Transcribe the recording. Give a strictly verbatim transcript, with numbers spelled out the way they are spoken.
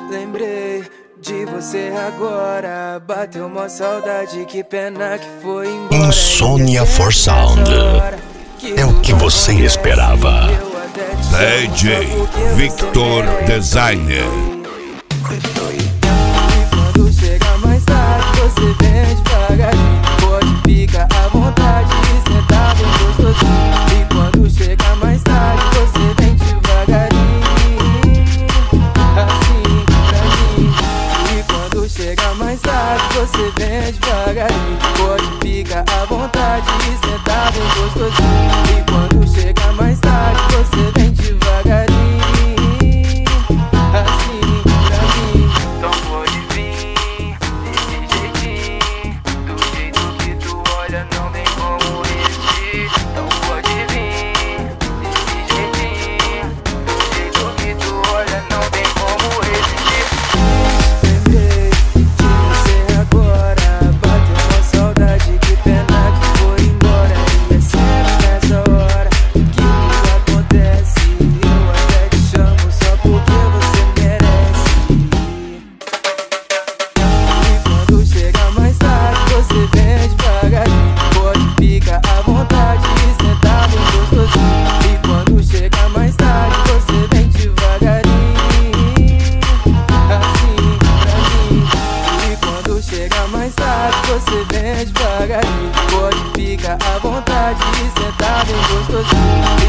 Lembrei de você agora, bateu uma saudade, que pena que foi embora. Insônia for Sound é o que você esperava. D J Victor Designer. Quando chega mais tarde, você vem devagarinho. Pode ficar à vontade, sentar bem gostosinho. E quando chega mais tarde, você vem devagarinho, assim pra mim. E quando chega mais tarde, você vem devagarinho. Pode ficar à vontade, sentar bem gostosinho. E quando chega mais tarde, você vem devagarinho, assim pra mim. Então pode vir desse jeitinho, do jeito que tu olha não tem como resistir. Então pode vir desse jeitinho, do jeito que tu olha não tem como resistir. Lembrei de você agora, bateu uma saudade, que pena que foi embora. E é sempre nessa hora que tudo acontece. Eu até te chamo só porque você merece. E quando chega mais tarde, você vem devagarinho. Pode ficar à vontade, sentar bem gostosinho. E quando chega mais tarde, você vem devagarinho, assim pra mim. E quando chega mais tarde, você vem devagarinho. Pode ficar à vontade, sentar bem gostosinho.